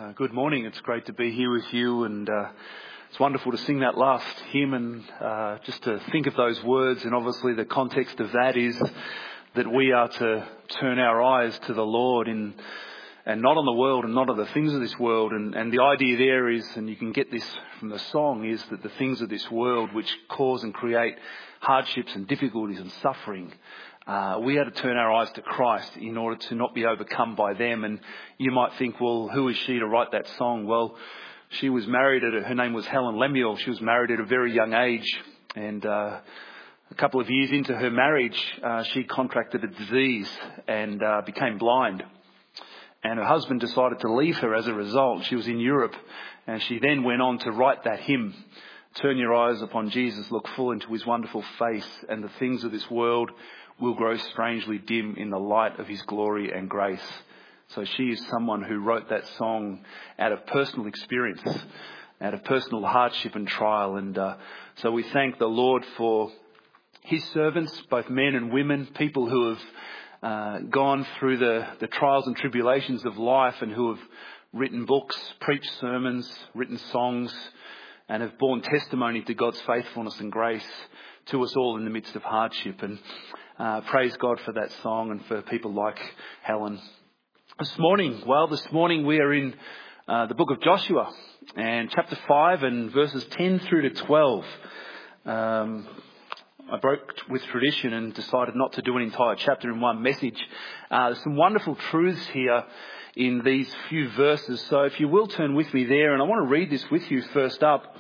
Good morning. It's great to be here with you, and it's wonderful to sing that last hymn and just to think of those words. And obviously the context of that is that we are to turn our eyes to the Lord and not on the world and not on the things of this world. And the idea there is, and you can get this from the song, is that the things of this world which cause and create hardships and difficulties and suffering, we had to turn our eyes to Christ in order to not be overcome by them. And you might think, well, who is she to write that song? Well, she was married her name was Helen Lemuel. She was married at a very young age, and a couple of years into her marriage, she contracted a disease and became blind. And her husband decided to leave her as a result. She was in Europe, and she then went on to write that hymn, "Turn your eyes upon Jesus, look full into his wonderful face, and the things of this world will grow strangely dim in the light of his glory and grace." So she is someone who wrote that song out of personal experience, out of personal hardship and trial. And so we thank the Lord for his servants, both men and women, people who have gone through the trials and tribulations of life and who have written books, preached sermons, written songs, and have borne testimony to God's faithfulness and grace to us all in the midst of hardship. And praise God for that song and for people like Helen. This morning we are in the book of Joshua, and chapter 5 and verses 10 through to 12. I broke with tradition and decided not to do an entire chapter in one message. There's some wonderful truths here in these few verses. So if you will turn with me there, and I want to read this with you first up.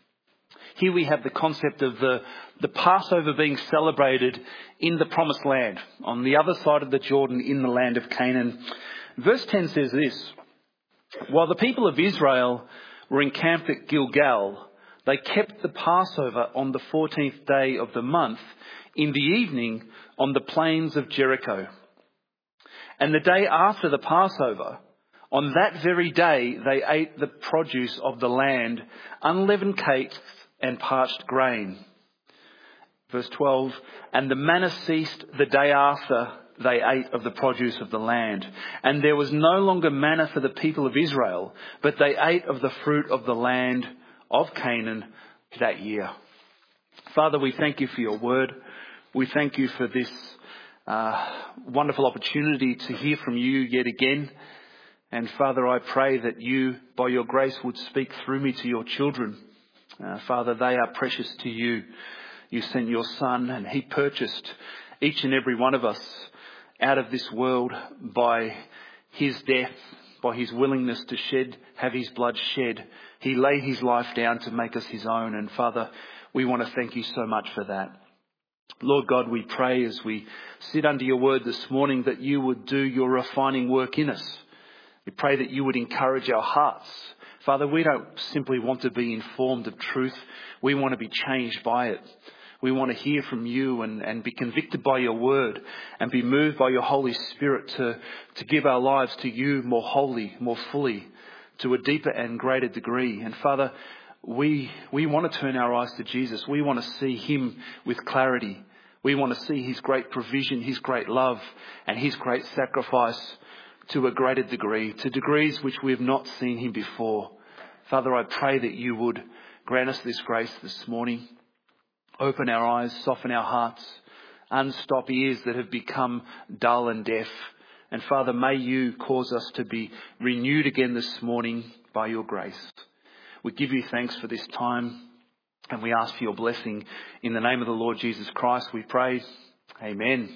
Here we have the concept of the Passover being celebrated in the Promised Land, on the other side of the Jordan in the land of Canaan. Verse 10 says this: "While the people of Israel were encamped at Gilgal, they kept the Passover on the 14th day of the month in the evening on the plains of Jericho. And the day after the Passover, on that very day, they ate the produce of the land, unleavened cakes and parched grain." Verse 12, "And the manna ceased the day after they ate of the produce of the land. And there was no longer manna for the people of Israel, but they ate of the fruit of the land of Canaan that year." Father, we thank you for your word. We thank you for this wonderful opportunity to hear from you yet again. And Father, I pray that you, by your grace, would speak through me to your children. Father, they are precious to you. You sent your Son, and he purchased each and every one of us out of this world by his death, by his willingness to have his blood shed. He laid his life down to make us his own. And Father, we want to thank you so much for that. Lord God, we pray as we sit under your word this morning that you would do your refining work in us. We pray that you would encourage our hearts. Father, we don't simply want to be informed of truth. We want to be changed by it. We want to hear from you and be convicted by your word and be moved by your Holy Spirit to give our lives to you more wholly, more fully, to a deeper and greater degree. And Father, we want to turn our eyes to Jesus. We want to see him with clarity. We want to see his great provision, his great love, and his great sacrifice to a greater degree, to degrees which we have not seen him before. Father, I pray that you would grant us this grace this morning. Open our eyes, soften our hearts, unstop ears that have become dull and deaf. And Father, may you cause us to be renewed again this morning by your grace. We give you thanks for this time, and we ask for your blessing. In the name of the Lord Jesus Christ, we pray. Amen.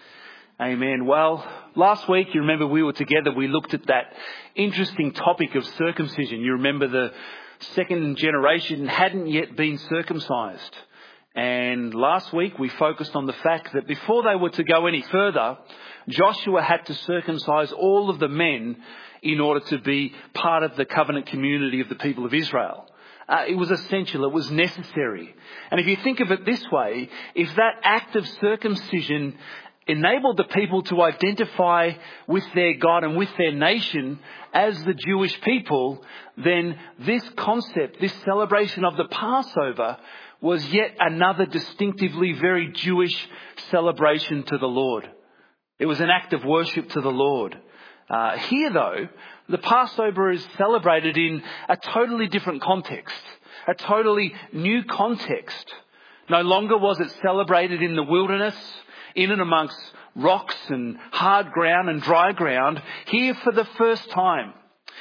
Amen. Well, last week, you remember we were together. We looked at that interesting topic of circumcision. You remember the second generation hadn't yet been circumcised. And last week we focused on the fact that before they were to go any further, Joshua had to circumcise all of the men in order to be part of the covenant community of the people of Israel. It was essential. It was necessary. And if you think of it this way, if that act of circumcision enabled the people to identify with their God and with their nation as the Jewish people, then this concept, this celebration of the Passover, was yet another distinctively very Jewish celebration to the Lord. It was an act of worship to the Lord. Here, though, The Passover is celebrated in a totally different context, a totally new context. No longer was it celebrated in the wilderness, in and amongst rocks and hard ground and dry ground. Here for the first time,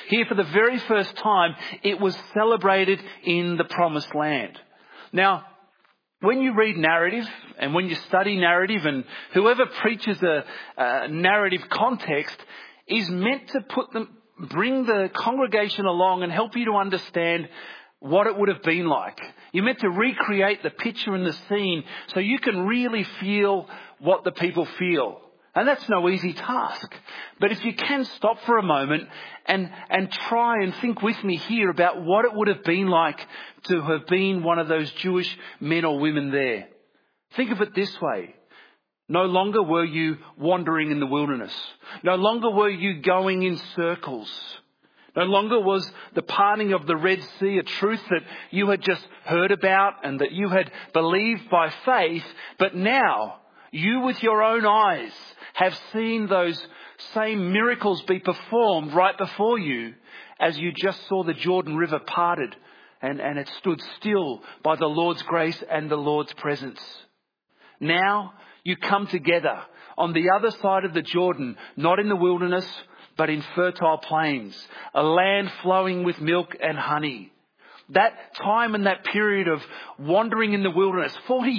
it was celebrated in the Promised Land. Now, when you read narrative and when you study narrative, and whoever preaches a narrative context is meant to bring the congregation along and help you to understand what it would have been like. You're meant to recreate the picture and the scene so you can really feel what the people feel. And that's no easy task. But if you can stop for a moment and try and think with me here about what it would have been like to have been one of those Jewish men or women there. Think of it this way. No longer were you wandering in the wilderness. No longer were you going in circles. No longer was the parting of the Red Sea a truth that you had just heard about and that you had believed by faith. But now, you with your own eyes have seen those same miracles be performed right before you as you just saw the Jordan River parted and it stood still by the Lord's grace and the Lord's presence. Now you come together on the other side of the Jordan, not in the wilderness, but in fertile plains, a land flowing with milk and honey. That time and that period of wandering in the wilderness, 40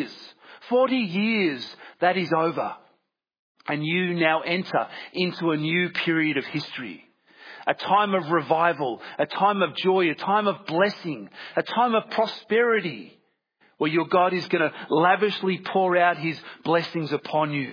years, that is over. And you now enter into a new period of history. A time of revival, a time of joy, a time of blessing, a time of prosperity, where your God is going to lavishly pour out his blessings upon you.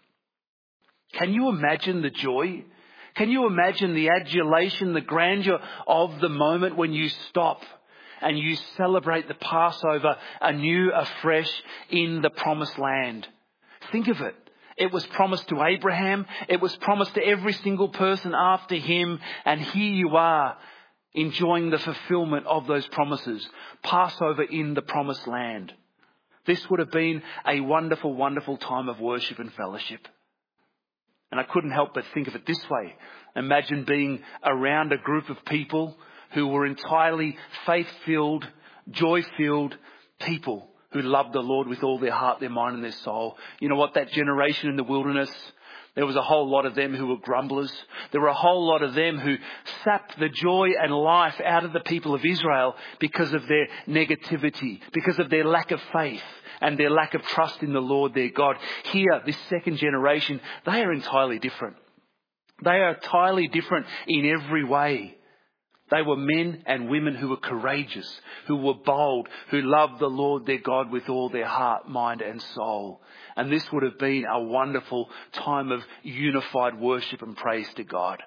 Can you imagine the joy? Can you imagine the adulation, the grandeur of the moment when you stop and you celebrate the Passover anew, afresh in the Promised Land? Think of it. It was promised to Abraham. It was promised to every single person after him. And here you are enjoying the fulfillment of those promises. Passover in the Promised Land. This would have been a wonderful, wonderful time of worship and fellowship. And I couldn't help but think of it this way. Imagine being around a group of people who were entirely faith-filled, joy-filled people who loved the Lord with all their heart, their mind and their soul. You know what? That generation in the wilderness, there was a whole lot of them who were grumblers. There were a whole lot of them who sapped the joy and life out of the people of Israel because of their negativity, because of their lack of faith and their lack of trust in the Lord their God. Here, this second generation, they are entirely different. They are entirely different in every way. They were men and women who were courageous, who were bold, who loved the Lord their God with all their heart, mind and soul. And this would have been a wonderful time of unified worship and praise to God.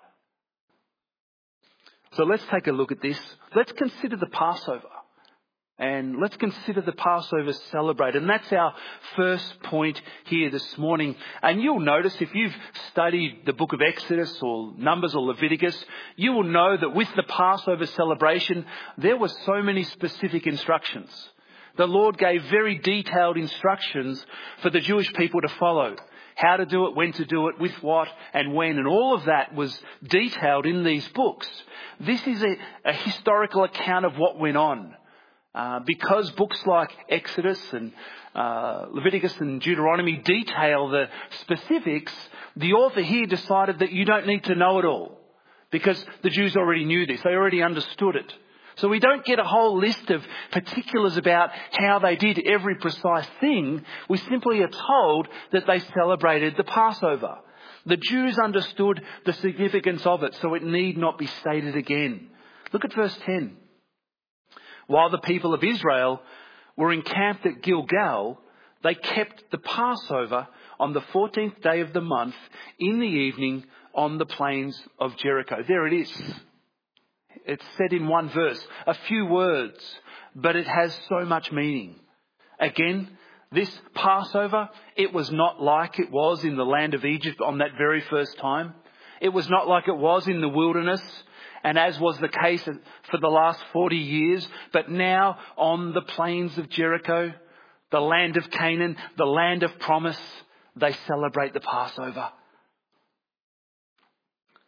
So let's take a look at this. Let's consider the Passover. And let's consider the Passover celebrated. And that's our first point here this morning. And you'll notice if you've studied the book of Exodus or Numbers or Leviticus, you will know that with the Passover celebration, there were so many specific instructions. The Lord gave very detailed instructions for the Jewish people to follow. How to do it, when to do it, with what and when. And all of that was detailed in these books. This is a historical account of what went on. Because books like Exodus and Leviticus and Deuteronomy detail the specifics, the author here decided that you don't need to know it all. Because the Jews already knew this. They already understood it. So we don't get a whole list of particulars about how they did every precise thing. We simply are told that they celebrated the Passover. The Jews understood the significance of it, so it need not be stated again. Look at verse 10. While the people of Israel were encamped at Gilgal, they kept the Passover on the 14th day of the month in the evening on the plains of Jericho. There it is. It's said in one verse, a few words, but it has so much meaning. Again, this Passover, it was not like it was in the land of Egypt on that very first time. It was not like it was in the wilderness. And as was the case for the last 40 years, but now on the plains of Jericho, the land of Canaan, the land of promise, they celebrate the Passover.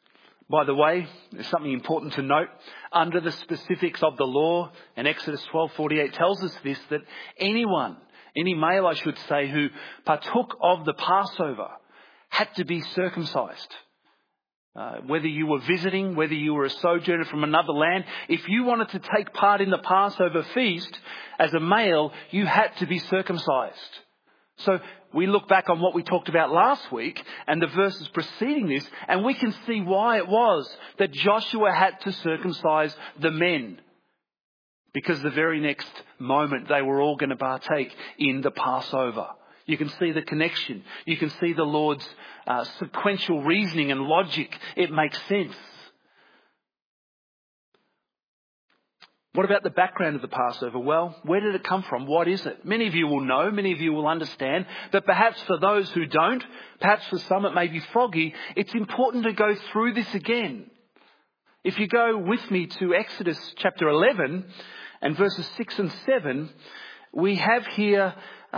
By the way, there's something important to note. Under the specifics of the law, and Exodus 12:48 tells us this, that anyone, any male I should say, who partook of the Passover had to be circumcised. Whether you were visiting, whether you were a sojourner from another land, if you wanted to take part in the Passover feast as a male, you had to be circumcised. So we look back on what we talked about last week and the verses preceding this, and we can see why it was that Joshua had to circumcise the men. Because the very next moment they were all going to partake in the Passover. You can see the connection. You can see the Lord's sequential reasoning and logic. It makes sense. What about the background of the Passover? Well, where did it come from? What is it? Many of you will know, many of you will understand, but perhaps for those who don't, perhaps for some it may be foggy, it's important to go through this again. If you go with me to Exodus chapter 11 and verses 6 and 7, we have here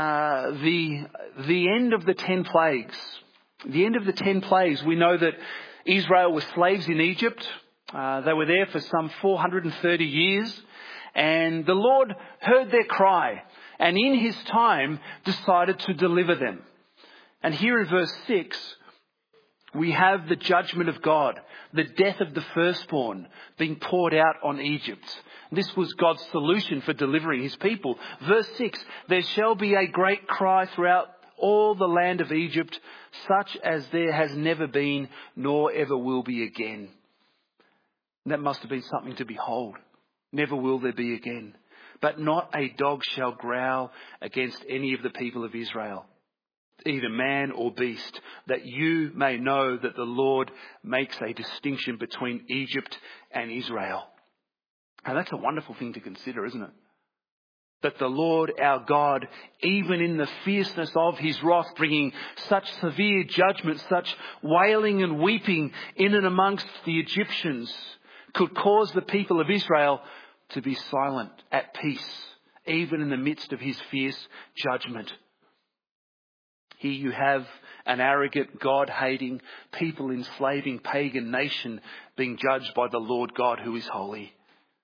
the end of the 10 plagues. The end of the 10 plagues. We know that Israel was slaves in Egypt. They were there for some 430 years. And the Lord heard their cry and in his time decided to deliver them. And here in verse 6, we have the judgment of God, the death of the firstborn being poured out on Egypt. This was God's solution for delivering his people. Verse 6, there shall be a great cry throughout all the land of Egypt, such as there has never been, nor ever will be again. That must have been something to behold. Never will there be again. But not a dog shall growl against any of the people of Israel, either man or beast, that you may know that the Lord makes a distinction between Egypt and Israel. And that's a wonderful thing to consider, isn't it? That the Lord our God, even in the fierceness of his wrath, bringing such severe judgment, such wailing and weeping in and amongst the Egyptians, could cause the people of Israel to be silent, at peace, even in the midst of his fierce judgment. Here you have an arrogant, God-hating, people-enslaving pagan nation being judged by the Lord God who is holy.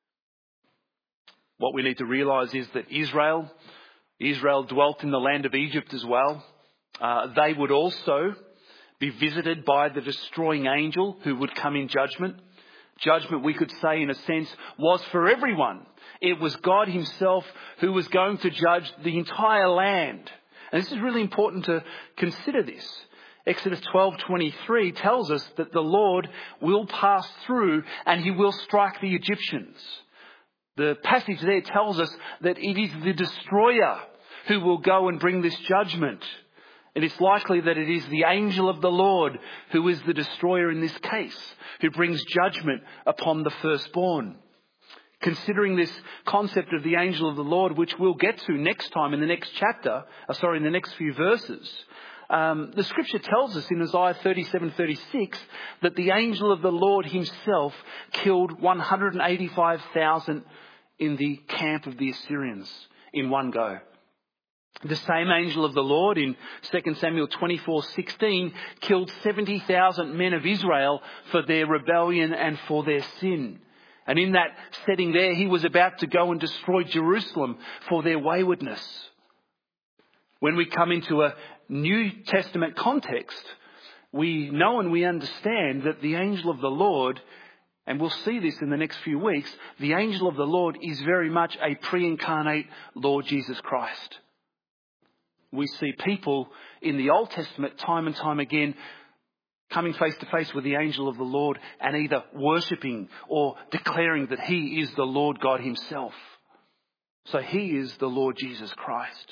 What we need to realise is that Israel dwelt in the land of Egypt as well. They would also be visited by the destroying angel who would come in judgment. Judgment, we could say in a sense, was for everyone. It was God himself who was going to judge the entire land. And this is really important to consider this. Exodus 12:23 tells us that the Lord will pass through and he will strike the Egyptians. The passage there tells us that it is the destroyer who will go and bring this judgment. And it's likely that it is the angel of the Lord who is the destroyer in this case, who brings judgment upon the firstborn. Considering this concept of the angel of the Lord, which we'll get to next time in the next chapter, in the next few verses, the scripture tells us in Isaiah 37:36 that the angel of the Lord himself killed 185,000 in the camp of the Assyrians in one go. The same angel of the Lord in 2 Samuel 24:16 killed 70,000 men of Israel for their rebellion and for their sin. And in that setting there, he was about to go and destroy Jerusalem for their waywardness. When we come into a New Testament context, we know and we understand that the angel of the Lord, and we'll see this in the next few weeks, the angel of the Lord is very much a pre-incarnate Lord Jesus Christ. We see people in the Old Testament time and time again coming face to face with the angel of the Lord and either worshipping or declaring that he is the Lord God himself. So he is the Lord Jesus Christ.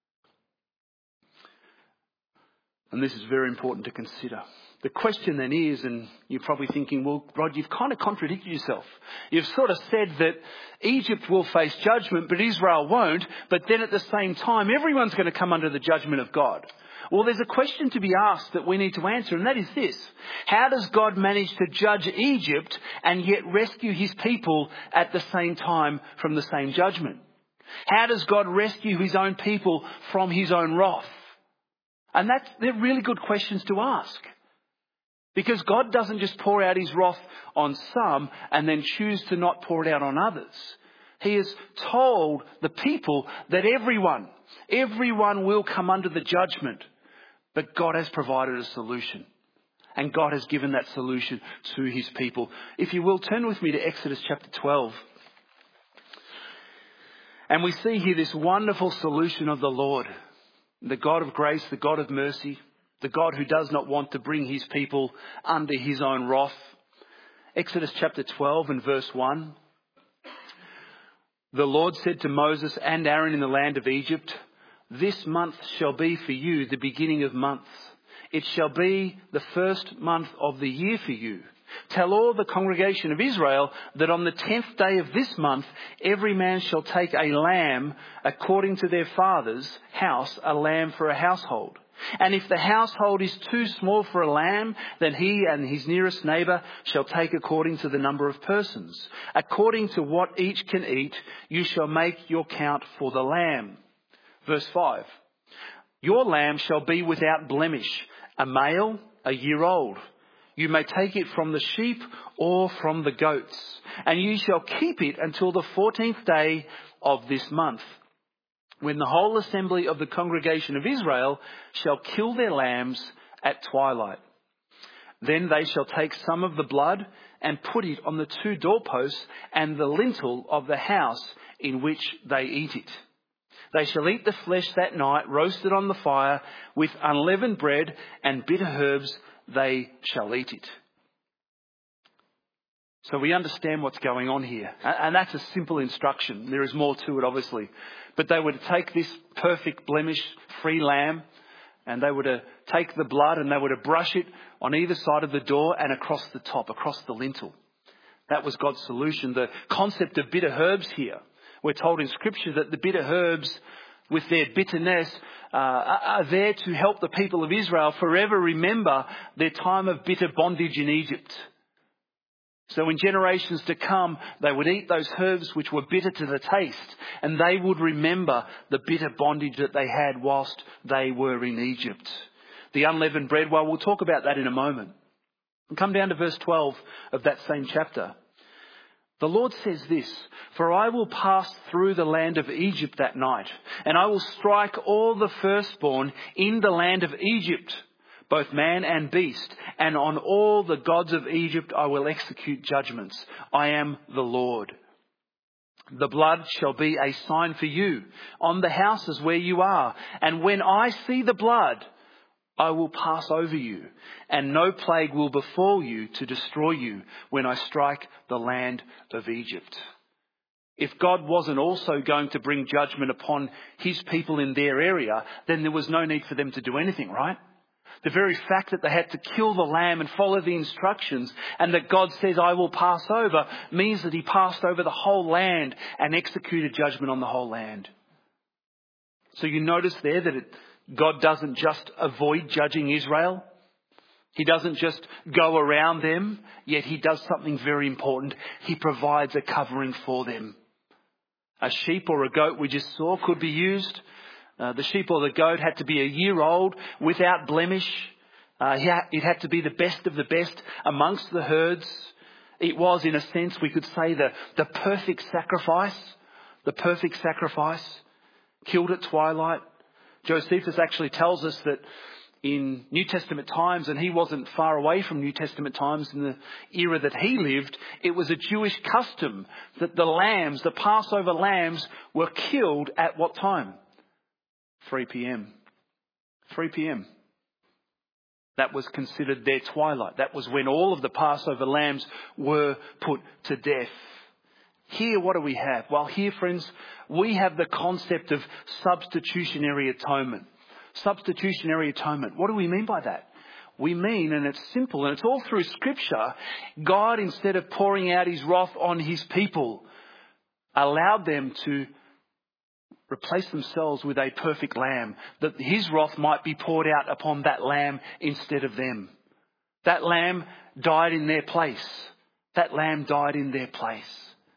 And this is very important to consider. The question then is, and you're probably thinking, well, Rod, you've kind of contradicted yourself. You've sort of said that Egypt will face judgment, but Israel won't. But then at the same time, everyone's going to come under the judgment of God. Well, there's a question to be asked that we need to answer, and that is this. How does God manage to judge Egypt and yet rescue his people at the same time from the same judgment? How does God rescue his own people from his own wrath? And they're really good questions to ask. Because God doesn't just pour out his wrath on some and then choose to not pour it out on others. He has told the people that everyone will come under the judgment. But God has provided a solution. And God has given that solution to his people. If you will, turn with me to Exodus chapter 12. And we see here this wonderful solution of the Lord. The God of grace, the God of mercy. The God who does not want to bring his people under his own wrath. Exodus chapter 12 and verse 1. The Lord said to Moses and Aaron in the land of Egypt, "This month shall be for you the beginning of months. It shall be the first month of the year for you. Tell all the congregation of Israel that on the 10th day of this month, every man shall take a lamb according to their father's house, a lamb for a household. And if the household is too small for a lamb, then he and his nearest neighbour shall take according to the number of persons. According to what each can eat, you shall make your count for the lamb." Verse 5. "Your lamb shall be without blemish, a male, a year old. You may take it from the sheep or from the goats, and you shall keep it until the 14th day of this month, when the whole assembly of the congregation of Israel shall kill their lambs at twilight. Then they shall take some of the blood and put it on the 2 doorposts and the lintel of the house in which they eat it. They shall eat the flesh that night, roasted on the fire, with unleavened bread and bitter herbs they shall eat it." So we understand what's going on here. And that's a simple instruction. There is more to it, obviously. But they were to take this perfect blemish-free lamb, and they were to take the blood and they were to brush it on either side of the door and across the top, across the lintel. That was God's solution. The concept of bitter herbs here. We're told in Scripture that the bitter herbs, with their bitterness, are there to help the people of Israel forever remember their time of bitter bondage in Egypt. So in generations to come, they would eat those herbs which were bitter to the taste, and they would remember the bitter bondage that they had whilst they were in Egypt. The unleavened bread, well, we'll talk about that in a moment. And come down to verse 12 of that same chapter. The Lord says this, "For I will pass through the land of Egypt that night, and I will strike all the firstborn in the land of Egypt, both man and beast, and on all the gods of Egypt I will execute judgments. I am the Lord. The blood shall be a sign for you on the houses where you are, and when I see the blood, I will pass over you, and no plague will befall you to destroy you when I strike the land of Egypt." If God wasn't also going to bring judgment upon his people in their area, then there was no need for them to do anything, right? The very fact that they had to kill the lamb and follow the instructions, and that God says, "I will pass over," means that he passed over the whole land and executed judgment on the whole land. So you notice there that God doesn't just avoid judging Israel. He doesn't just go around them, yet he does something very important. He provides a covering for them. A sheep or a goat we just saw could be used. The sheep or the goat had to be a year old without blemish. It had to be the best of the best amongst the herds. It was, in a sense, we could say the perfect sacrifice. The perfect sacrifice. Killed at twilight. Josephus actually tells us that in New Testament times, and he wasn't far away from New Testament times in the era that he lived, it was a Jewish custom that the lambs, the Passover lambs, were killed at what time? 3 p.m. 3 p.m. That was considered their twilight. That was when all of the Passover lambs were put to death. Here, what do we have? Well, here, friends, we have the concept of substitutionary atonement. Substitutionary atonement. What do we mean by that? We mean, and it's simple, and it's all through Scripture, God, instead of pouring out his wrath on his people, allowed them to replace themselves with a perfect lamb, that his wrath might be poured out upon that lamb instead of them. That lamb died in their place. That lamb died in their place.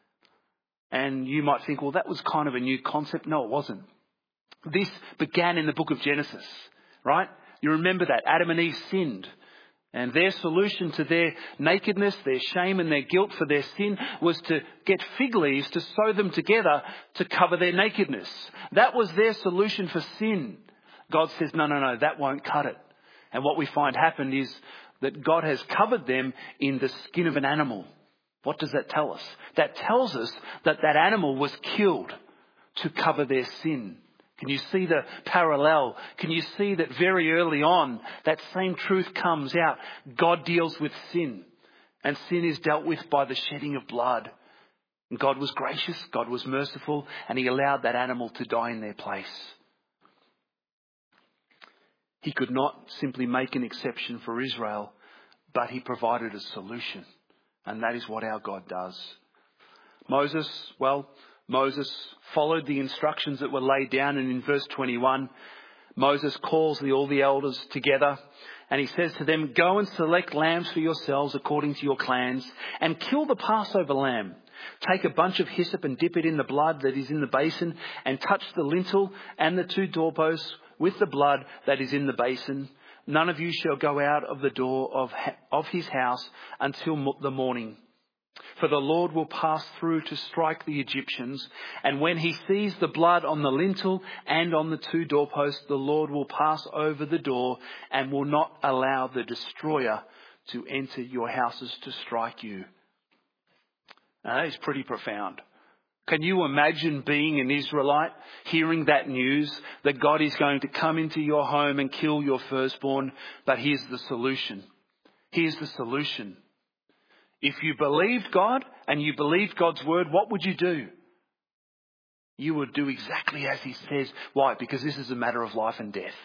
And you might think, well, that was kind of a new concept. No, it wasn't. This began in the book of Genesis, right? You remember that. Adam and Eve sinned. And their solution to their nakedness, their shame and their guilt for their sin was to get fig leaves to sew them together to cover their nakedness. That was their solution for sin. God says, no, that won't cut it. And what we find happened is that God has covered them in the skin of an animal. What does that tell us? That tells us that that animal was killed to cover their sin. Can you see the parallel? Can you see that very early on, that same truth comes out? God deals with sin, and sin is dealt with by the shedding of blood. And God was gracious, God was merciful, and he allowed that animal to die in their place. He could not simply make an exception for Israel, but he provided a solution. And that is what our God does. Moses followed the instructions that were laid down, and in verse 21, Moses calls all the elders together, and he says to them, "Go and select lambs for yourselves according to your clans, and kill the Passover lamb. Take a bunch of hyssop and dip it in the blood that is in the basin, and touch the lintel and the 2 doorposts with the blood that is in the basin. None of you shall go out of the door of his house until the morning. For the Lord will pass through to strike the Egyptians, and when he sees the blood on the lintel and on the 2 doorposts, the Lord will pass over the door and will not allow the destroyer to enter your houses to strike you." Now, that is pretty profound. Can you imagine being an Israelite, hearing that news, that God is going to come into your home and kill your firstborn? But here's the solution. Here's the solution. If you believed God and you believed God's word, what would you do? You would do exactly as he says. Why? Because this is a matter of life and death.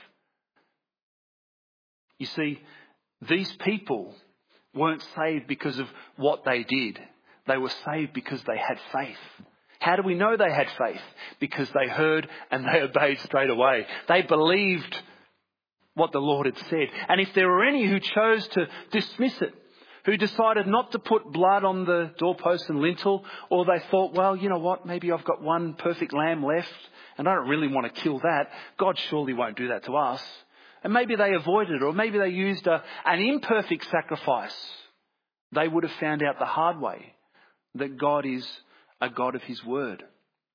You see, these people weren't saved because of what they did. They were saved because they had faith. How do we know they had faith? Because they heard and they obeyed straight away. They believed what the Lord had said. And if there were any who chose to dismiss it, who decided not to put blood on the doorpost and lintel, or they thought, well, you know what, maybe I've got one perfect lamb left and I don't really want to kill that. God surely won't do that to us. And maybe they avoided it, or maybe they used an imperfect sacrifice. They would have found out the hard way that God is a God of his word.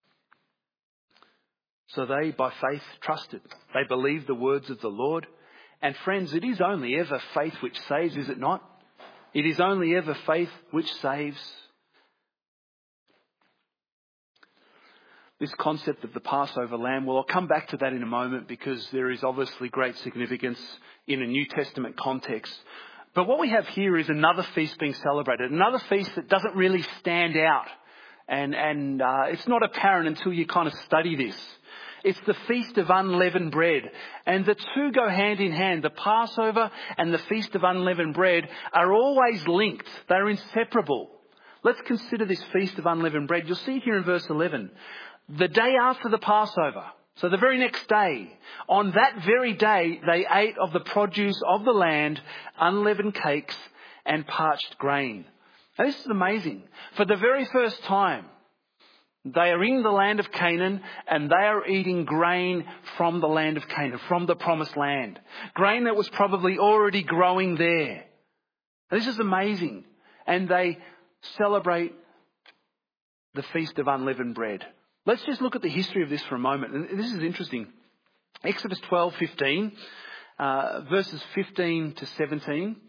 So they, by faith, trusted. They believed the words of the Lord. And friends, it is only ever faith which saves, is it not? It is only ever faith which saves. This concept of the Passover lamb, well, I'll come back to that in a moment, because there is obviously great significance in a New Testament context. But what we have here is another feast being celebrated, another feast that doesn't really stand out. And it's not apparent until you kind of study this. It's the Feast of Unleavened Bread. And the two go hand in hand. The Passover and the Feast of Unleavened Bread are always linked. They're inseparable. Let's consider this Feast of Unleavened Bread. You'll see it here in verse 11. The day after the Passover, so the very next day, on that very day, they ate of the produce of the land, unleavened cakes and parched grain. Now, this is amazing. For the very first time, they are in the land of Canaan, and they are eating grain from the land of Canaan, from the promised land. Grain that was probably already growing there. This is amazing. And they celebrate the Feast of Unleavened Bread. Let's just look at the history of this for a moment. And this is interesting. Exodus 12:15, verses 15 to 17.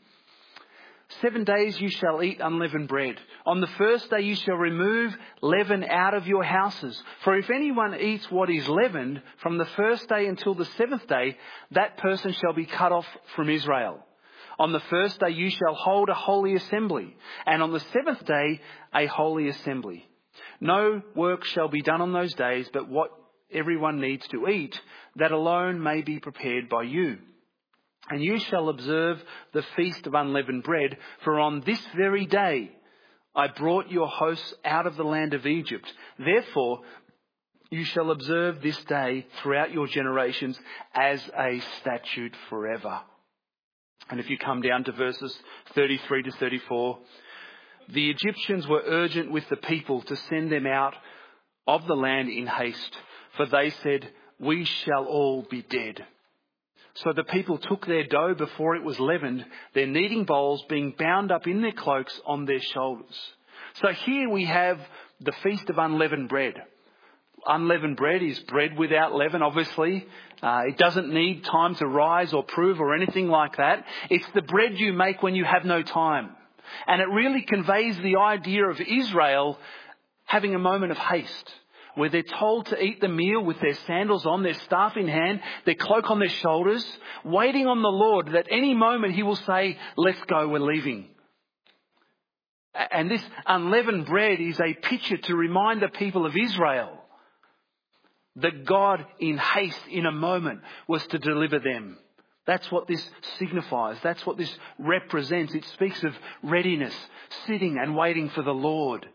7 days you shall eat unleavened bread. On the first day you shall remove leaven out of your houses. For if anyone eats what is leavened from the first day until the 7th day, that person shall be cut off from Israel. On the first day you shall hold a holy assembly, and on the 7th day a holy assembly. No work shall be done on those days, but what everyone needs to eat, that alone may be prepared by you. And you shall observe the Feast of Unleavened Bread, for on this very day I brought your hosts out of the land of Egypt. Therefore, you shall observe this day throughout your generations as a statute forever. And if you come down to verses 33 to 34, the Egyptians were urgent with the people to send them out of the land in haste, for they said, we shall all be dead. So the people took their dough before it was leavened, their kneading bowls being bound up in their cloaks on their shoulders. So here we have the Feast of Unleavened Bread. Unleavened bread is bread without leaven, obviously. It doesn't need time to rise or prove or anything like that. It's the bread you make when you have no time. And it really conveys the idea of Israel having a moment of haste, where they're told to eat the meal with their sandals on, their staff in hand, their cloak on their shoulders, waiting on the Lord that any moment he will say, let's go, we're leaving. And this unleavened bread is a picture to remind the people of Israel that God in haste, in a moment, was to deliver them. That's what this signifies. That's what this represents. It speaks of readiness, sitting and waiting for the Lord.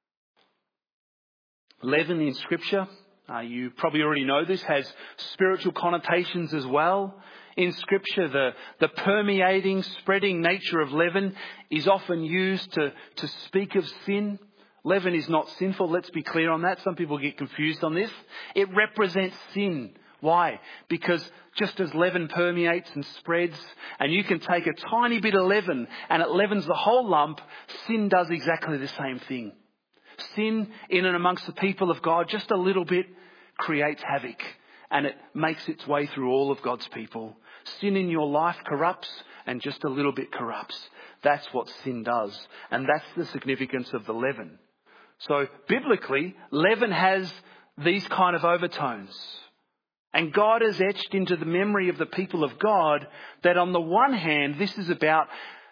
Leaven in Scripture, you probably already know this, has spiritual connotations as well. In Scripture, the permeating, spreading nature of leaven is often used to speak of sin. Leaven is not sinful, let's be clear on that. Some people get confused on this. It represents sin. Why? Because just as leaven permeates and spreads, and you can take a tiny bit of leaven and it leavens the whole lump, sin does exactly the same thing. Sin in and amongst the people of God, just a little bit, creates havoc, and it makes its way through all of God's people. Sin in your life corrupts, and just a little bit corrupts. That's what sin does, and that's the significance of the leaven. So biblically, leaven has these kind of overtones. And God has etched into the memory of the people of God that on the one hand, this is about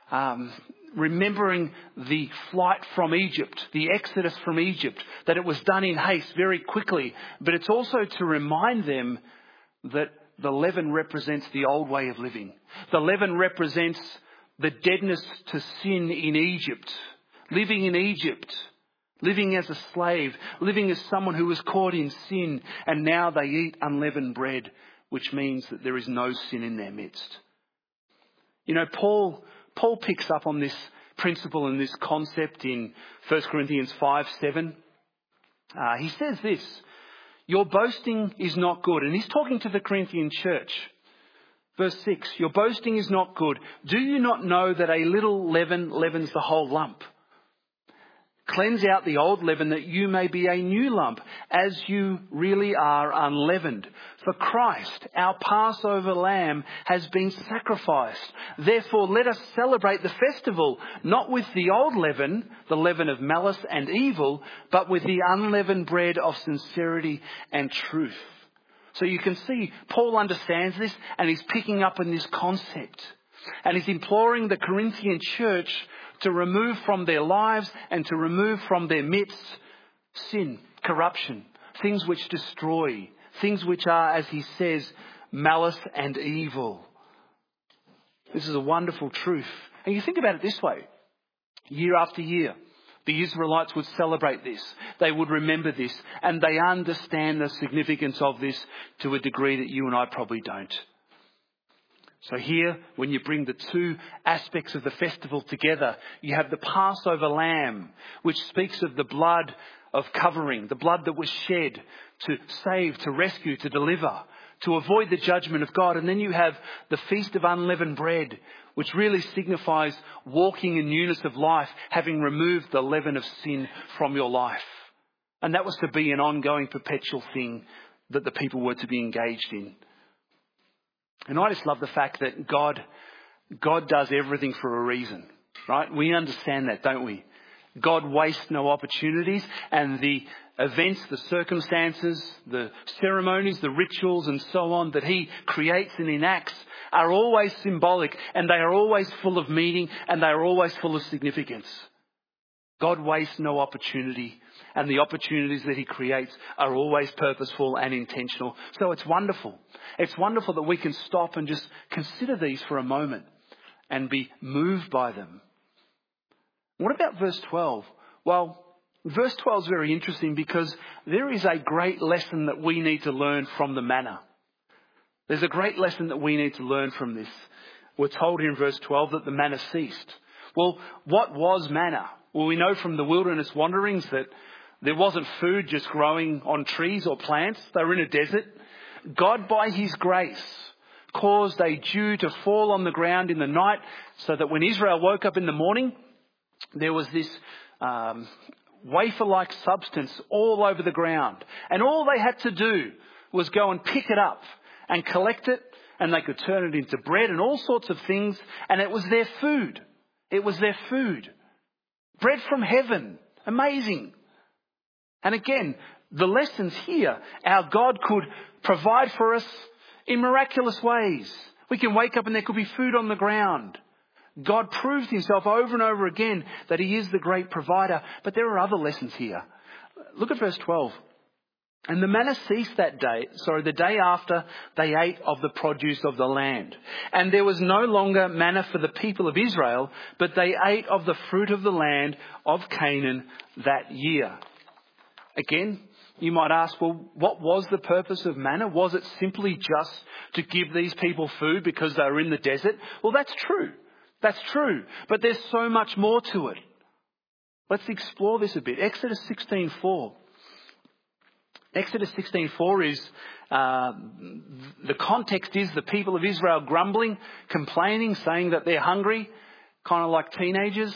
remembering the flight from Egypt, the exodus from Egypt, that it was done in haste very quickly. But it's also to remind them that the leaven represents the old way of living. The leaven represents the deadness to sin in Egypt, living in Egypt. Living as a slave, living as someone who was caught in sin, and now they eat unleavened bread, which means that there is no sin in their midst. You know, Paul picks up on this principle and this concept in 1 Corinthians 5:7. He says this, your boasting is not good. And he's talking to the Corinthian church. Verse 6, your boasting is not good. Do you not know that a little leaven leavens the whole lump? Cleanse out the old leaven that you may be a new lump, as you really are unleavened. For Christ, our Passover lamb, has been sacrificed. Therefore, let us celebrate the festival, not with the old leaven, the leaven of malice and evil, but with the unleavened bread of sincerity and truth. So you can see Paul understands this, and he's picking up on this concept. And he's imploring the Corinthian church to remove from their lives and to remove from their midst sin, corruption, things which destroy, things which are, as he says, malice and evil. This is a wonderful truth. And you think about it this way. Year after year, the Israelites would celebrate this. They would remember this. And they understand the significance of this to a degree that you and I probably don't. So here, when you bring the two aspects of the festival together, you have the Passover lamb, which speaks of the blood of covering, the blood that was shed to save, to rescue, to deliver, to avoid the judgment of God. And then you have the Feast of Unleavened Bread, which really signifies walking in newness of life, having removed the leaven of sin from your life. And that was to be an ongoing, perpetual thing that the people were to be engaged in. And I just love the fact that God does everything for a reason, right? We understand that, don't we? God wastes no opportunities, and the events, the circumstances, the ceremonies, the rituals and so on that he creates and enacts are always symbolic, and they are always full of meaning, and they are always full of significance. God wastes no opportunity, and the opportunities that he creates are always purposeful and intentional. So it's wonderful. It's wonderful that we can stop and just consider these for a moment and be moved by them. What about verse 12? Well, verse 12 is very interesting because there is a great lesson that we need to learn from the manna. There's a great lesson that we need to learn from this. We're told here in verse 12 that the manna ceased. Well, what was manna? Well, we know from the wilderness wanderings that there wasn't food just growing on trees or plants. They were in a desert. God, by his grace, caused a dew to fall on the ground in the night, so that when Israel woke up in the morning, there was this wafer-like substance all over the ground. And all they had to do was go and pick it up and collect it, and they could turn it into bread and all sorts of things, and it was their food. It was their food. Bread from heaven. Amazing. And again, the lessons here, our God could provide for us in miraculous ways. We can wake up and there could be food on the ground. God proves himself over and over again that he is the great provider. But there are other lessons here. Look at verse 12. And the manna ceased the day after they ate of the produce of the land. And there was no longer manna for the people of Israel, but they ate of the fruit of the land of Canaan that year. Again, you might ask, well, what was the purpose of manna? Was it simply just to give these people food because they were in the desert? Well, that's true. That's true. But there's so much more to it. Let's explore this a bit. Exodus 16:4. Exodus 16:4 is, the context is the people of Israel grumbling, complaining, saying that they're hungry, kind of like teenagers,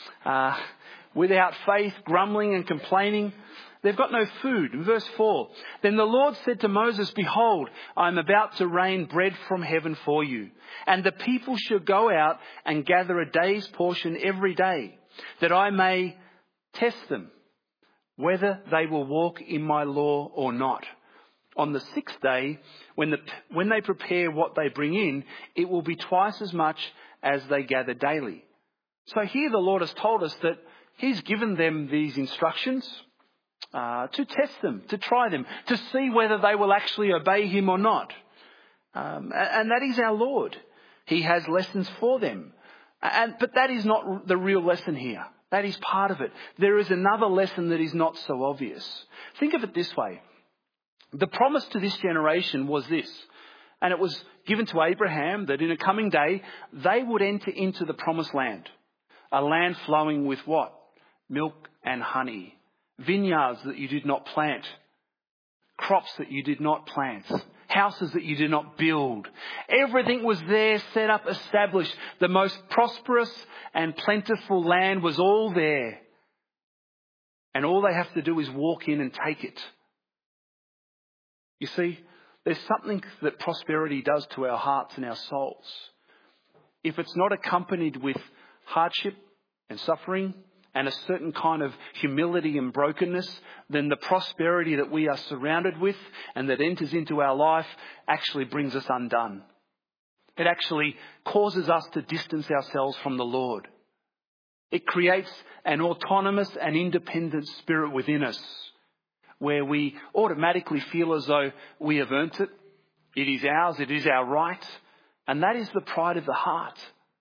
without faith, grumbling and complaining. They've got no food. In verse 4, then the Lord said to Moses, behold, I am about to rain bread from heaven for you. And the people shall go out and gather a day's portion every day, that I may test them, whether they will walk in my law or not. On the sixth day, when they prepare what they bring in, it will be twice as much as they gather daily. So here the Lord has told us that he's given them these instructions to test them, to try them, to see whether they will actually obey him or not. And that is our Lord. He has lessons for them. But that is not the real lesson here. That is part of it. There is another lesson that is not so obvious. Think of it this way. The promise to this generation was this, and it was given to Abraham that in a coming day, they would enter into the promised land. A land flowing with what? Milk and honey. Vineyards that you did not plant. Crops that you did not plant. Houses that you did not build. Everything was there, set up, established. The most prosperous and plentiful land was all there. And all they have to do is walk in and take it. You see, there's something that prosperity does to our hearts and our souls. If it's not accompanied with hardship and suffering and a certain kind of humility and brokenness, then the prosperity that we are surrounded with and that enters into our life actually brings us undone. It actually causes us to distance ourselves from the Lord. It creates an autonomous and independent spirit within us where we automatically feel as though we have earned it. It is ours, it is our right. And that is the pride of the heart.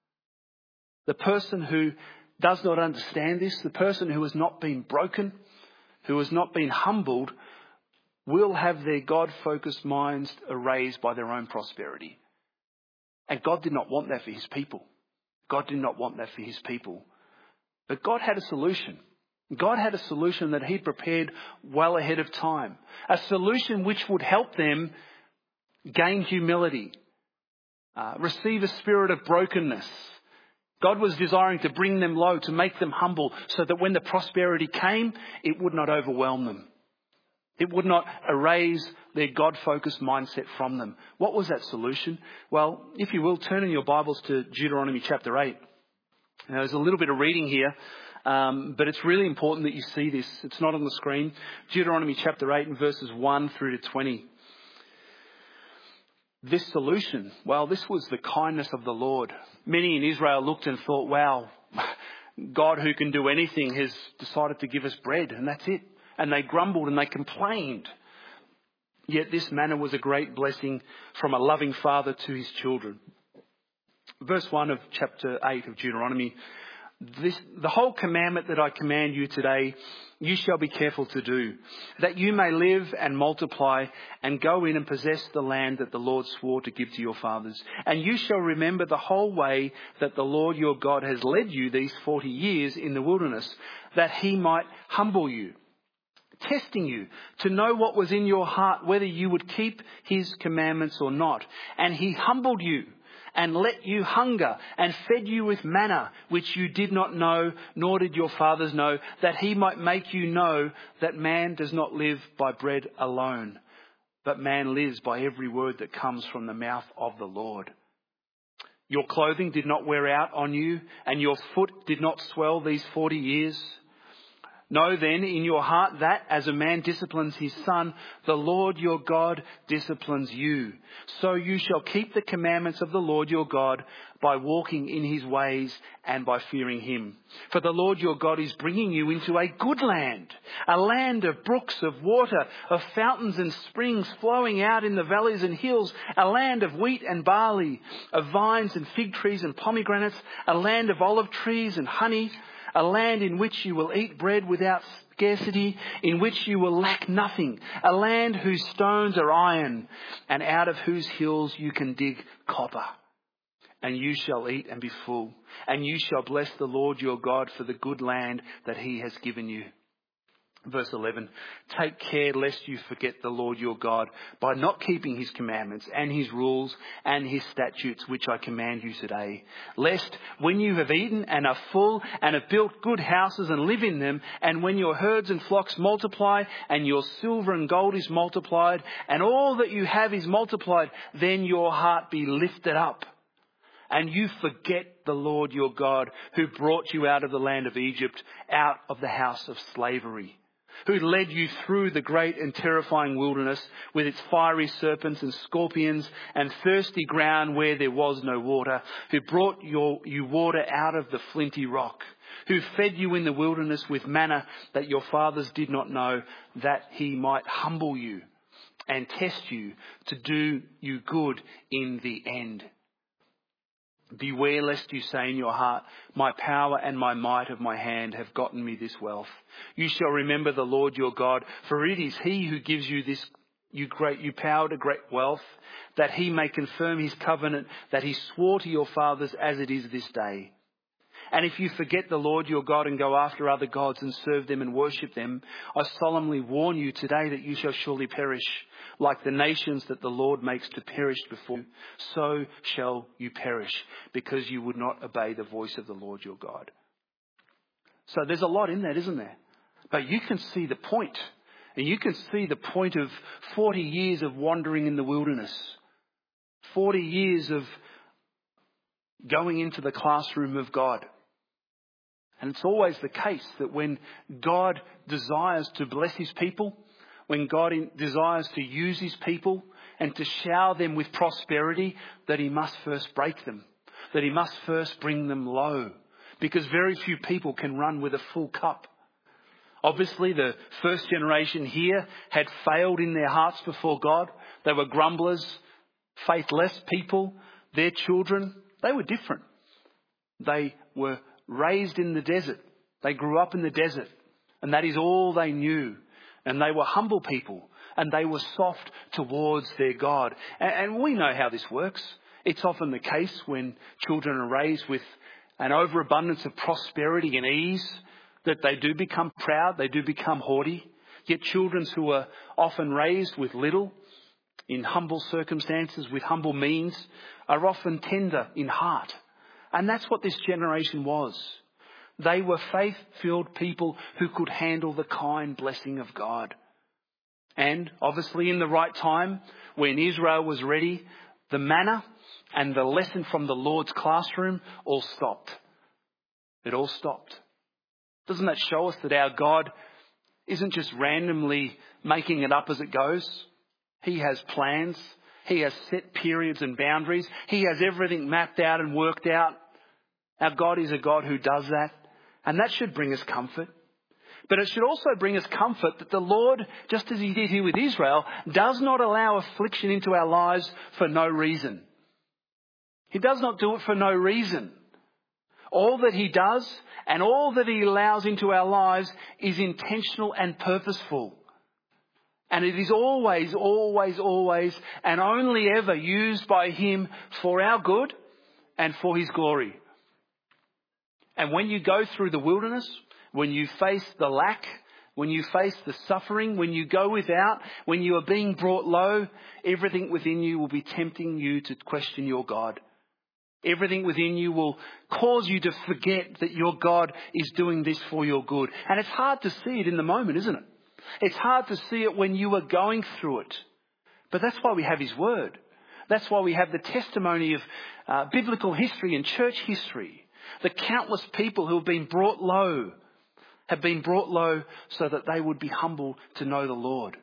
The person who does not understand this, the person who has not been broken, who has not been humbled, will have their God-focused minds erased by their own prosperity. And God did not want that for his people. God did not want that for his people. But God had a solution. God had a solution that he prepared well ahead of time. A solution which would help them gain humility, receive a spirit of brokenness. God was desiring to bring them low, to make them humble, so that when the prosperity came, it would not overwhelm them. It would not erase their God-focused mindset from them. What was that solution? Well, if you will, turn in your Bibles to Deuteronomy chapter 8. Now, there's a little bit of reading here, but it's really important that you see this. It's not on the screen. Deuteronomy chapter 8 and verses 1 through to 20. This solution, well, this was the kindness of the Lord. Many in Israel looked and thought, wow, God who can do anything has decided to give us bread, and that's it. And they grumbled and they complained. Yet this manna was a great blessing from a loving father to his children. Verse 1 of chapter 8 of Deuteronomy. The whole commandment that I command you today, you shall be careful to do, that you may live and multiply and go in and possess the land that the Lord swore to give to your fathers. And you shall remember the whole way that the Lord your God has led you these 40 years in the wilderness, that he might humble you, testing you to know what was in your heart, whether you would keep his commandments or not. And he humbled you and let you hunger and fed you with manna, which you did not know, nor did your fathers know, that he might make you know that man does not live by bread alone, but man lives by every word that comes from the mouth of the Lord. Your clothing did not wear out on you, and your foot did not swell these 40 years. Know then in your heart that as a man disciplines his son, the Lord your God disciplines you. So you shall keep the commandments of the Lord your God by walking in his ways and by fearing him. For the Lord your God is bringing you into a good land, a land of brooks of water, of fountains and springs flowing out in the valleys and hills, a land of wheat and barley, of vines and fig trees and pomegranates, a land of olive trees and honey, a land in which you will eat bread without scarcity, in which you will lack nothing, a land whose stones are iron, and out of whose hills you can dig copper. And you shall eat and be full, and you shall bless the Lord your God for the good land that he has given you. Verse 11, take care lest you forget the Lord your God by not keeping his commandments and his rules and his statutes, which I command you today. Lest when you have eaten and are full and have built good houses and live in them, and when your herds and flocks multiply and your silver and gold is multiplied and all that you have is multiplied, then your heart be lifted up. And you forget the Lord your God, who brought you out of the land of Egypt, out of the house of slavery, who led you through the great and terrifying wilderness with its fiery serpents and scorpions and thirsty ground where there was no water, who brought you water out of the flinty rock, who fed you in the wilderness with manna that your fathers did not know, that he might humble you and test you to do you good in the end. Beware lest you say in your heart, my power and my might of my hand have gotten me this wealth. You shall remember the Lord your God, for it is he who gives you you power to great wealth, that he may confirm his covenant that he swore to your fathers as it is this day. And if you forget the Lord your God and go after other gods and serve them and worship them, I solemnly warn you today that you shall surely perish. Like the nations that the Lord makes to perish before you, so shall you perish, because you would not obey the voice of the Lord your God. So there's a lot in that, isn't there? But you can see the point. And you can see the point of 40 years of wandering in the wilderness. 40 years of going into the classroom of God. And it's always the case that when God desires to bless his people, when God desires to use his people and to shower them with prosperity, that he must first break them, that he must first bring them low, because very few people can run with a full cup. Obviously, the first generation here had failed in their hearts before God. They were grumblers, faithless people. Their children, they were different. They were raised in the desert. They grew up in the desert, and that is all they knew. And they were humble people, and they were soft towards their God. And we know how this works. It's often the case when children are raised with an overabundance of prosperity and ease, that they do become proud, they do become haughty. Yet children who are often raised with little, in humble circumstances, with humble means, are often tender in heart. And that's what this generation was. They were faith-filled people who could handle the kind blessing of God. And obviously in the right time, when Israel was ready, the manna and the lesson from the Lord's classroom all stopped. It all stopped. Doesn't that show us that our God isn't just randomly making it up as it goes? He has plans. He has set periods and boundaries. He has everything mapped out and worked out. Our God is a God who does that. And that should bring us comfort. But it should also bring us comfort that the Lord, just as he did here with Israel, does not allow affliction into our lives for no reason. He does not do it for no reason. All that he does and all that he allows into our lives is intentional and purposeful. And it is always, always, always and only ever used by him for our good and for his glory. And when you go through the wilderness, when you face the lack, when you face the suffering, when you go without, when you are being brought low, everything within you will be tempting you to question your God. Everything within you will cause you to forget that your God is doing this for your good. And it's hard to see it in the moment, isn't it? It's hard to see it when you are going through it. But that's why we have His Word. That's why we have the testimony of biblical history and church history. The countless people who have been brought low so that they would be humble to know the Lord.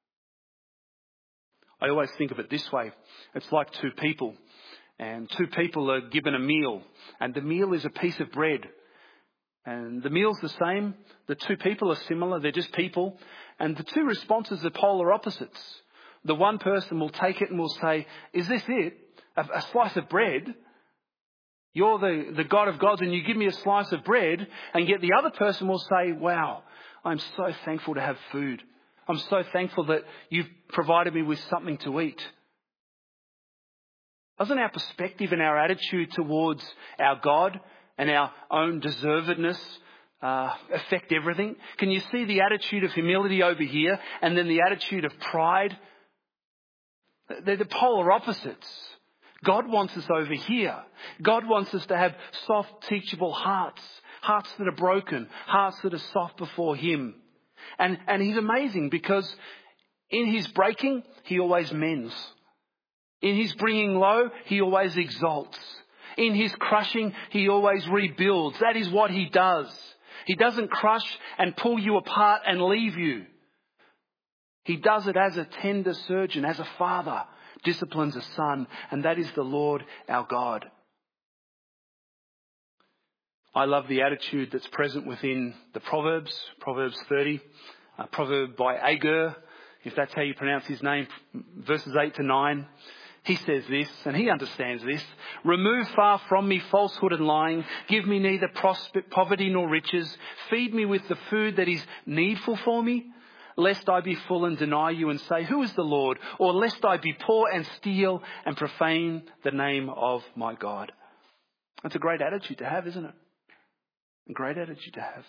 I always think of it this way. It's like two people. And two people are given a meal. And the meal is a piece of bread. And the meal's the same. The two people are similar. They're just people. And the two responses are polar opposites. The one person will take it and will say, is this it? A slice of bread? You're the God of gods and you give me a slice of bread. And yet the other person will say, wow, I'm so thankful to have food. I'm so thankful that you've provided me with something to eat. Doesn't our perspective and our attitude towards our God and our own deservedness affect everything? Can you see the attitude of humility over here and then the attitude of pride? They're the polar opposites. God wants us over here. God wants us to have soft, teachable hearts. Hearts that are broken. Hearts that are soft before Him. And He's amazing because in His breaking, He always mends. In His bringing low, He always exalts. In His crushing, He always rebuilds. That is what He does. He doesn't crush and pull you apart and leave you. He does it as a tender surgeon, as a father disciplines a son, and that is the Lord our God. I love the attitude that's present within the Proverbs 30, a proverb by Agur, if that's how you pronounce his name, verses 8 to 9. He says this, and he understands this. Remove far from me falsehood and lying. Give me neither poverty nor riches. Feed me with the food that is needful for me, lest I be full and deny you and say, who is the Lord? Or lest I be poor and steal and profane the name of my God. That's a great attitude to have, isn't it? A great attitude to have.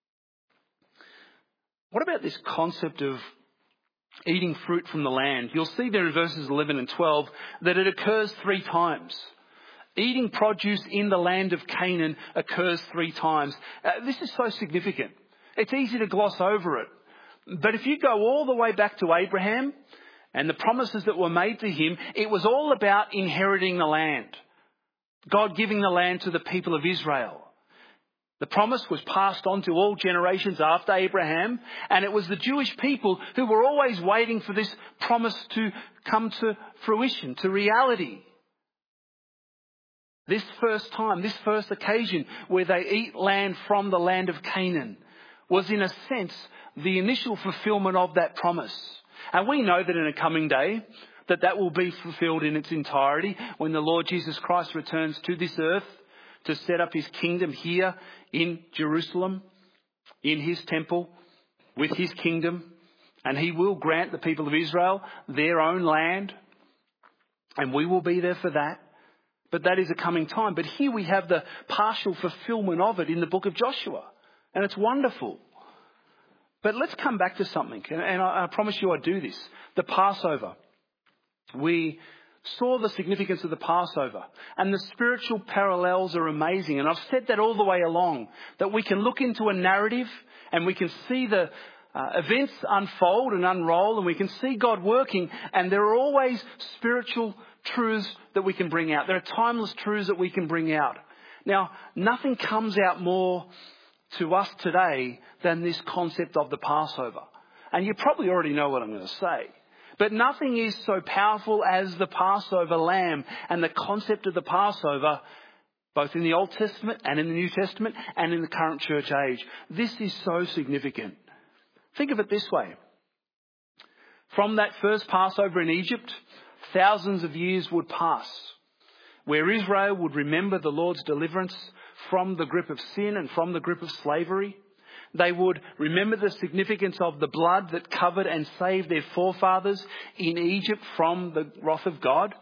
What about this concept of eating fruit from the land? You'll see there in verses 11 and 12 that it occurs 3 times. Eating produce in the land of Canaan occurs 3 times. This is so significant. It's easy to gloss over it. But if you go all the way back to Abraham and the promises that were made to him, it was all about inheriting the land. God giving the land to the people of Israel. The promise was passed on to all generations after Abraham, and it was the Jewish people who were always waiting for this promise to come to fruition, to reality. This first time, this first occasion where they eat land from the land of Canaan was in a sense the initial fulfillment of that promise. And we know that in a coming day that will be fulfilled in its entirety when the Lord Jesus Christ returns to this earth to set up His kingdom here in Jerusalem, in His temple, with His kingdom. And He will grant the people of Israel their own land. And we will be there for that. But that is a coming time. But here we have the partial fulfillment of it in the book of Joshua. And it's wonderful. But let's come back to something. And I promise you I do this. The Passover. We saw the significance of the Passover. And the spiritual parallels are amazing. And I've said that all the way along. That we can look into a narrative and we can see the events unfold and unroll. And we can see God working. And there are always spiritual truths that we can bring out. There are timeless truths that we can bring out. Now, nothing comes out more to us today than this concept of the Passover. And you probably already know what I'm going to say. But nothing is so powerful as the Passover lamb and the concept of the Passover, both in the Old Testament and in the New Testament and in the current church age. This is so significant. Think of it this way. From that first Passover in Egypt, thousands of years would pass, where Israel would remember the Lord's deliverance from the grip of sin and from the grip of slavery. They would remember the significance of the blood that covered and saved their forefathers in Egypt from the wrath of God.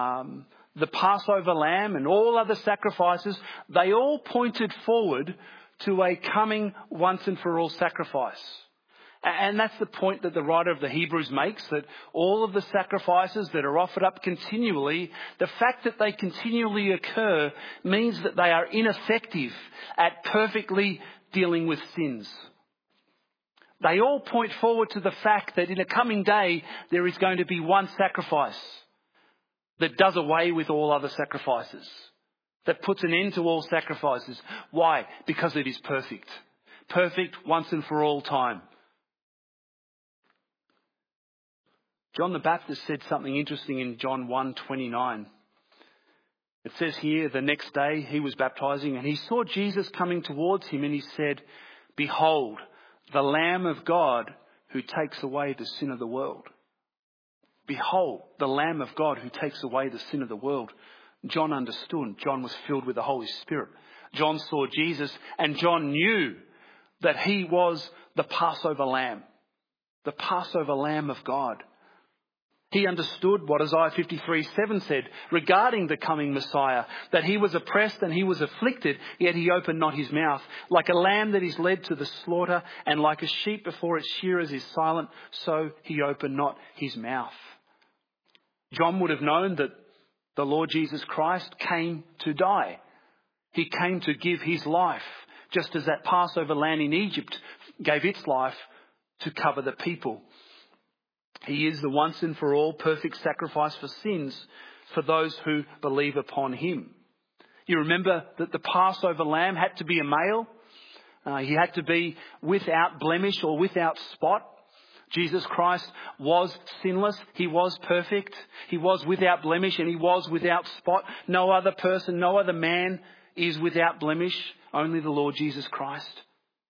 The Passover lamb and all other sacrifices, they all pointed forward to a coming once and for all sacrifice. And that's the point that the writer of the Hebrews makes, that all of the sacrifices that are offered up continually, the fact that they continually occur means that they are ineffective at perfectly dealing with sins. They all point forward to the fact that in a coming day there is going to be one sacrifice that does away with all other sacrifices, that puts an end to all sacrifices. Why? Because it is perfect. Perfect once and for all time. John the Baptist said something interesting in John 1:29. It says here, the next day he was baptizing and he saw Jesus coming towards him and he said, "Behold, the Lamb of God who takes away the sin of the world." Behold, the Lamb of God who takes away the sin of the world. John understood. John was filled with the Holy Spirit. John saw Jesus and John knew that he was the Passover Lamb. The Passover Lamb of God. He understood what Isaiah 53:7 said regarding the coming Messiah, that he was oppressed and he was afflicted, yet he opened not his mouth. Like a lamb that is led to the slaughter, and like a sheep before its shearers is silent, so he opened not his mouth. John would have known that the Lord Jesus Christ came to die. He came to give his life, just as that Passover lamb in Egypt gave its life to cover the people. He is the once and for all perfect sacrifice for sins for those who believe upon him. You remember that the Passover lamb had to be a male. He had to be without blemish or without spot. Jesus Christ was sinless. He was perfect. He was without blemish and he was without spot. No other person, no other man is without blemish. Only the Lord Jesus Christ.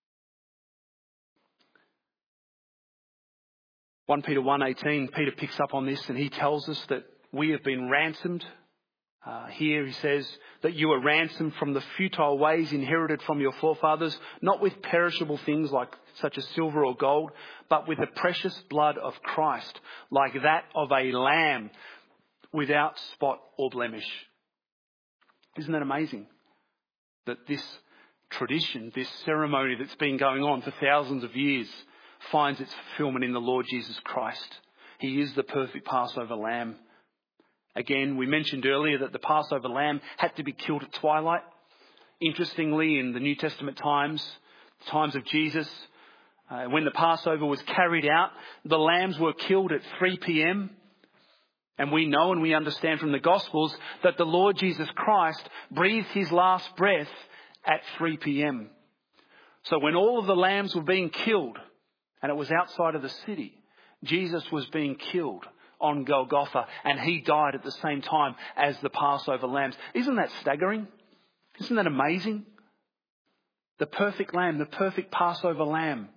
1 Peter 1:18, Peter picks up on this and he tells us that we have been ransomed. Here he says that you are ransomed from the futile ways inherited from your forefathers, not with perishable things like such as silver or gold, but with the precious blood of Christ, like that of a lamb without spot or blemish. Isn't that amazing? That this tradition, this ceremony that's been going on for thousands of years finds its fulfillment in the Lord Jesus Christ. He is the perfect Passover lamb. Again, we mentioned earlier that the Passover lamb had to be killed at twilight. Interestingly, in the New Testament times of Jesus, when the Passover was carried out, the lambs were killed at 3 p.m. And we know and we understand from the Gospels that the Lord Jesus Christ breathed his last breath at 3 p.m. So when all of the lambs were being killed, and it was outside of the city, Jesus was being killed on Golgotha and he died at the same time as the Passover lambs. Isn't that staggering? Isn't that amazing? The perfect lamb, the perfect Passover lamb.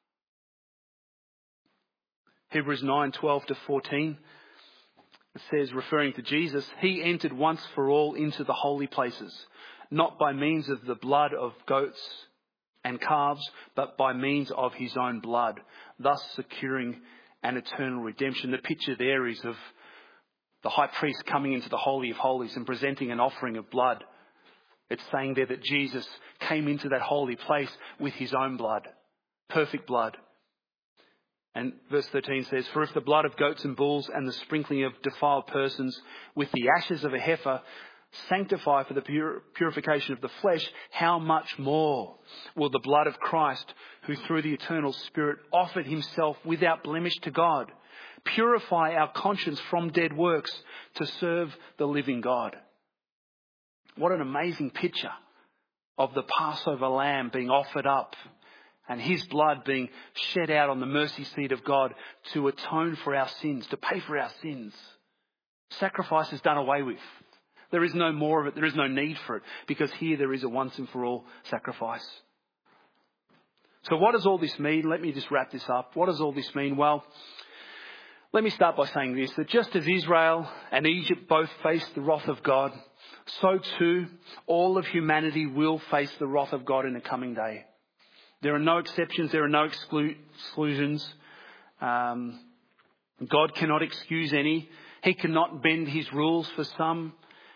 Hebrews 9:12-14. It says, referring to Jesus, he entered once for all into the holy places, not by means of the blood of goats and calves, but by means of his own blood, thus securing an eternal redemption. The picture there is of the high priest coming into the Holy of Holies and presenting an offering of blood. It's saying there that Jesus came into that holy place with his own blood, perfect blood. And verse 13 says, for if the blood of goats and bulls and the sprinkling of defiled persons with the ashes of a heifer sanctify for the purification of the flesh, how much more will the blood of Christ, who through the eternal Spirit offered himself without blemish to God, purify our conscience from dead works to serve the living God. What an amazing picture of the Passover lamb being offered up and his blood being shed out on the mercy seat of God to atone for our sins, to pay for our sins. Sacrifice is done away with. There is no more of it. There is no need for it, because here there is a once and for all sacrifice. So what does all this mean? Let me just wrap this up. What does all this mean? Well, let me start by saying this, that just as Israel and Egypt both faced the wrath of God, so too all of humanity will face the wrath of God in the coming day. There are no exceptions. There are no exclusions. God cannot excuse any. He cannot bend his rules for some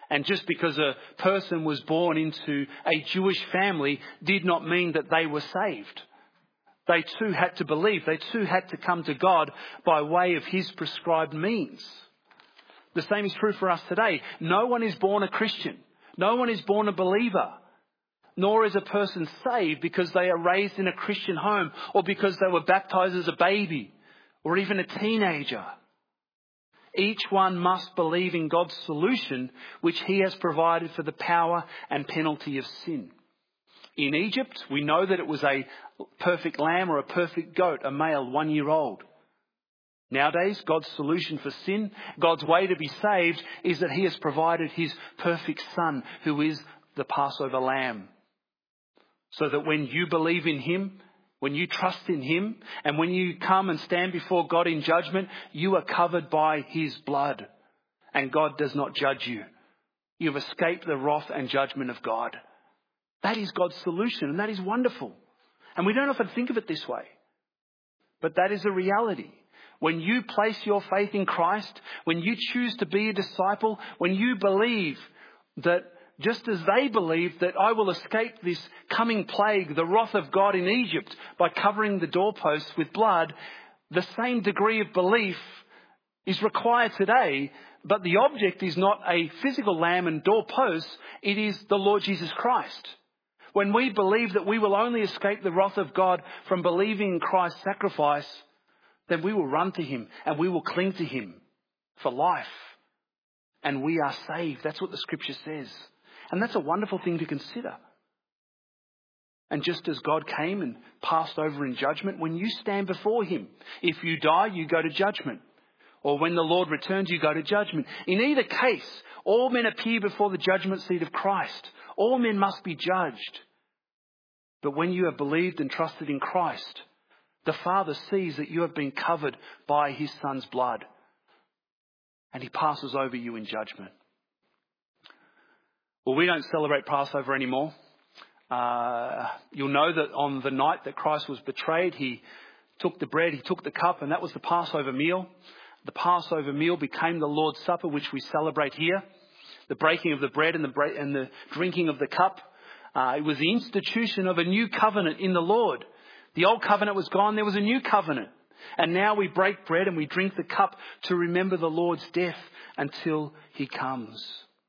And just because a person was born into a Jewish family did not mean that they were saved. They too had to believe. They too had to come to God by way of his prescribed means. The same is true for us today. No one is born a Christian. No one is born a believer. Nor is a person saved because they are raised in a Christian home or because they were baptized as a baby or even a teenager. Each one must believe in God's solution, which he has provided for the power and penalty of sin. In Egypt, we know that it was a perfect lamb or a perfect goat, a male 1 year old. Nowadays, God's solution for sin, God's way to be saved, is that he has provided his perfect Son, who is the Passover lamb. So that when you believe in him, when you trust in him, and when you come and stand before God in judgment, you are covered by his blood. And God does not judge you. You've escaped the wrath and judgment of God. That is God's solution, and that is wonderful. And we don't often think of it this way. But that is a reality. When you place your faith in Christ, when you choose to be a disciple, when you believe that just as they believed that I will escape this coming plague, the wrath of God in Egypt, by covering the doorposts with blood, the same degree of belief is required today, but the object is not a physical lamb and doorposts, it is the Lord Jesus Christ. When we believe that we will only escape the wrath of God from believing in Christ's sacrifice, then we will run to him and we will cling to him for life. And we are saved. That's what the scripture says. And that's a wonderful thing to consider. And just as God came and passed over in judgment, when you stand before him, if you die, you go to judgment. Or when the Lord returns, you go to judgment. In either case, all men appear before the judgment seat of Christ. All men must be judged. But when you have believed and trusted in Christ, the Father sees that you have been covered by his Son's blood. And he passes over you in judgment. Well, we don't celebrate Passover anymore. You'll know that on the night that Christ was betrayed, he took the bread, he took the cup, and that was the Passover meal. The Passover meal became the Lord's Supper, which we celebrate here. The breaking of the bread and the drinking of the cup. It was the institution of a new covenant in the Lord. The old covenant was gone, there was a new covenant. And now we break bread and we drink the cup to remember the Lord's death until he comes.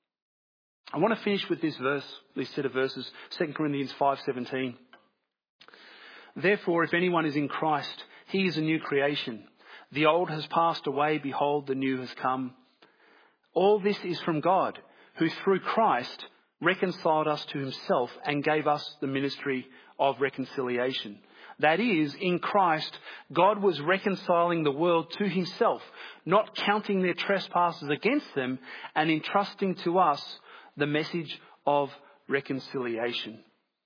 I want to finish with this set of verses, 2 Corinthians 5:17. Therefore, if anyone is in Christ, he is a new creation. The old has passed away, behold, the new has come. All this is from God, who through Christ reconciled us to himself and gave us the ministry of reconciliation. That is, in Christ, God was reconciling the world to himself, not counting their trespasses against them, and entrusting to us the message of reconciliation.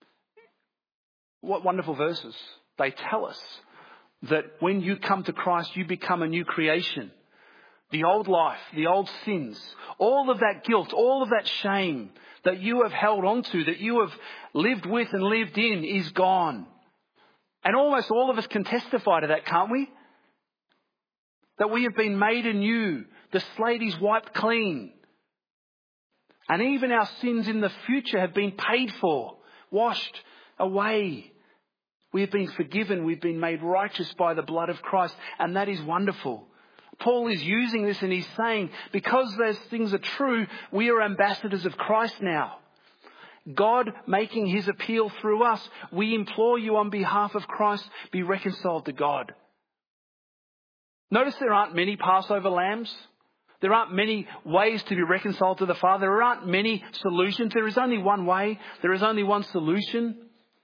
What wonderful verses. They tell us that when you come to Christ, you become a new creation. The old life, the old sins, all of that guilt, all of that shame that you have held on to, that you have lived with and lived in, is gone. And almost all of us can testify to that, can't we? That we have been made anew. The slate is wiped clean. And even our sins in the future have been paid for, washed away. We have been forgiven. We've been made righteous by the blood of Christ. And that is wonderful. Paul is using this and he's saying, because those things are true, we are ambassadors of Christ now. God making his appeal through us. We implore you on behalf of Christ, be reconciled to God. Notice there aren't many Passover lambs. There aren't many ways to be reconciled to the Father. There aren't many solutions. There is only one way. There is only one solution.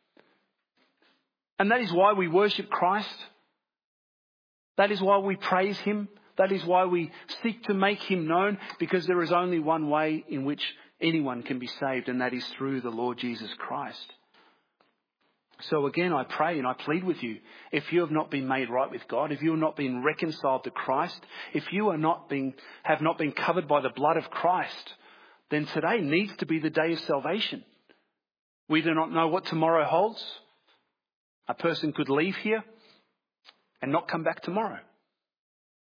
And that is why we worship Christ. That is why we praise him. That is why we seek to make him known, because there is only one way in which anyone can be saved, and that is through the Lord Jesus Christ. So again, I pray and I plead with you, if you have not been made right with God, if you have not been reconciled to Christ, if you have not been covered by the blood of Christ, then today needs to be the day of salvation. We do not know what tomorrow holds. A person could leave here and not come back tomorrow.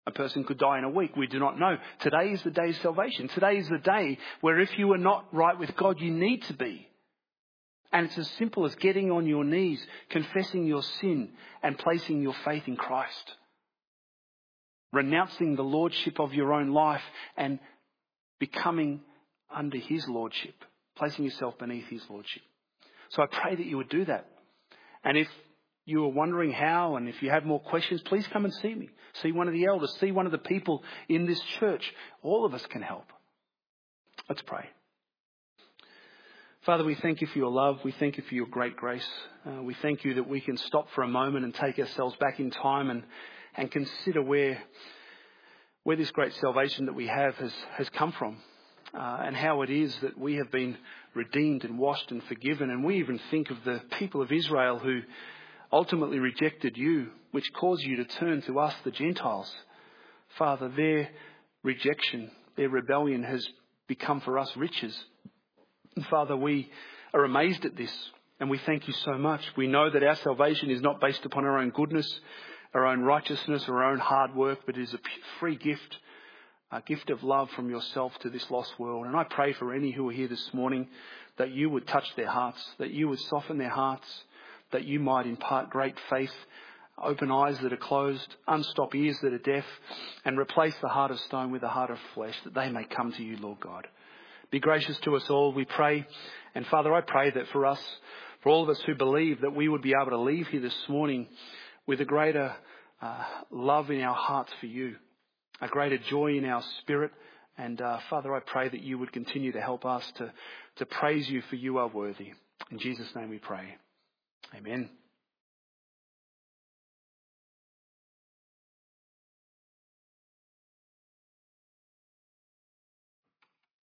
A person could die in a week. We do not know. Today is the day of salvation. Today is the day where if you are not right with God, you need to be. And it's as simple as getting on your knees, confessing your sin and placing your faith in Christ. Renouncing the lordship of your own life and becoming under his lordship. Placing yourself beneath his lordship. So I pray that you would do that. And if you are wondering how, and if you have more questions, please come and see me. See one of the elders. See one of the people in this church. All of us can help. Let's pray. Father, we thank you for your love. We thank you for your great grace. We thank you that we can stop for a moment and take ourselves back in time and consider where this great salvation that we have has come from. And how it is that we have been redeemed and washed and forgiven. And we even think of the people of Israel who ultimately rejected you, which caused you to turn to us, the Gentiles. Father, their rejection, their rebellion has become for us riches. And Father, we are amazed at this and we thank you so much. We know that our salvation is not based upon our own goodness, our own righteousness, or our own hard work, but is a free gift, a gift of love from yourself to this lost world. And I pray for any who are here this morning that you would touch their hearts, that you would soften their hearts, that you might impart great faith, open eyes that are closed, unstop ears that are deaf, and replace the heart of stone with a heart of flesh, that they may come to you, Lord God. Be gracious to us all, we pray. And Father, I pray that for us, for all of us who believe, that we would be able to leave here this morning with a greater love in our hearts for you, a greater joy in our spirit. And Father, I pray that you would continue to help us to praise you, for you are worthy. In Jesus' name we pray. Amen.